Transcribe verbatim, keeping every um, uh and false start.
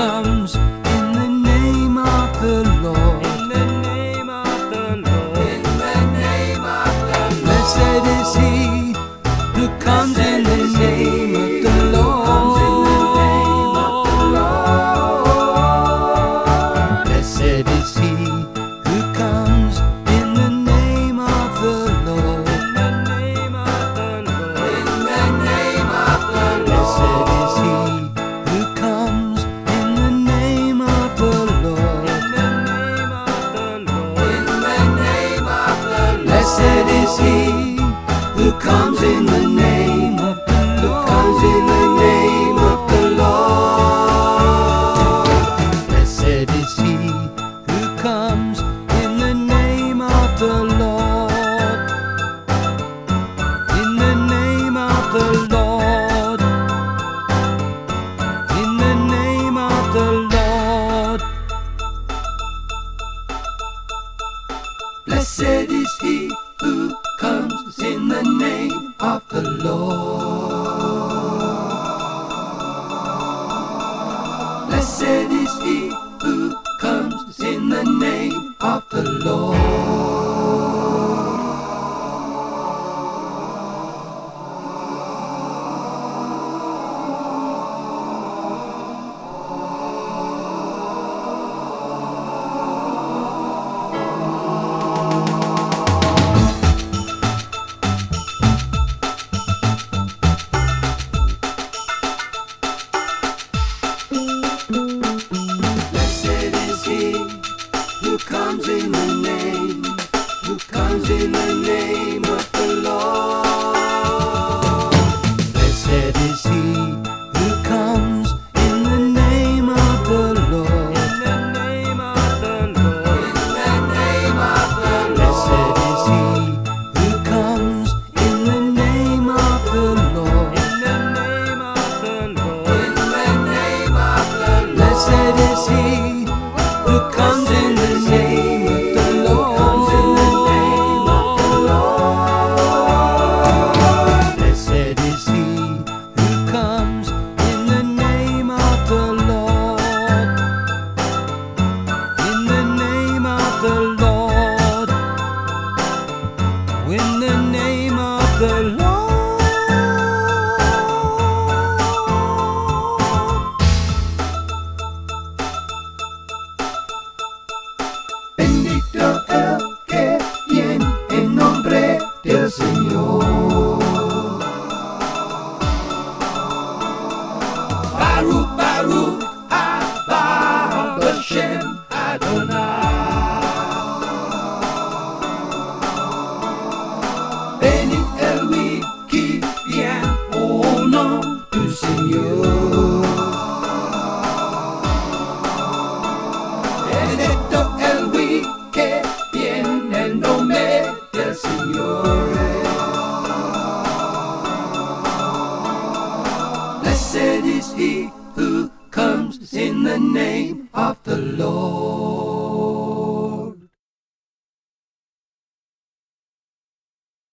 comes in the name of the Lord. In the name of the Lord. In the name of the Lord. Blessed is he who comes in the name of the Lord. Blessed is he who comes in the name of the Lord. In the name of the Lord. In the name of the Lord. Blessed is he who comes in the name of the Lord. In the name of the Lord. In the name of the Lord. Blessed is he who comes in the name of the Lord. Comes in the name of the Lord. Blessed is he who comes in the name of the Lord. In the name of the Lord. In the name of the Lord. Blessed is he who comes in the name of the Lord. Blessed is he who comes in the name of the Lord. Blessed is he who comes in the name, who comes in the name of the Lord. Blessed is he who comes in the name of the Lord. In the name of the Lord. In the name of the Lord. Blessed is he who comes in the name of the Lord. In the name of the Lord. In the name of the Lord. Blessed is he who comes in the name of the Lord. Comes in the name of the Lord. Blessed is he who comes in the name of the Lord. In the name of the Lord. In the name of the Lord. Bendito el que viene en nombre del Señor. Baruch, Baruch, Abba, Hashem, Adonai. Béni est lui qui vient au nom du Seigneur. Bendito el lui que viene en nombre del Señor. Blessed is he who comes in the name of the Lord.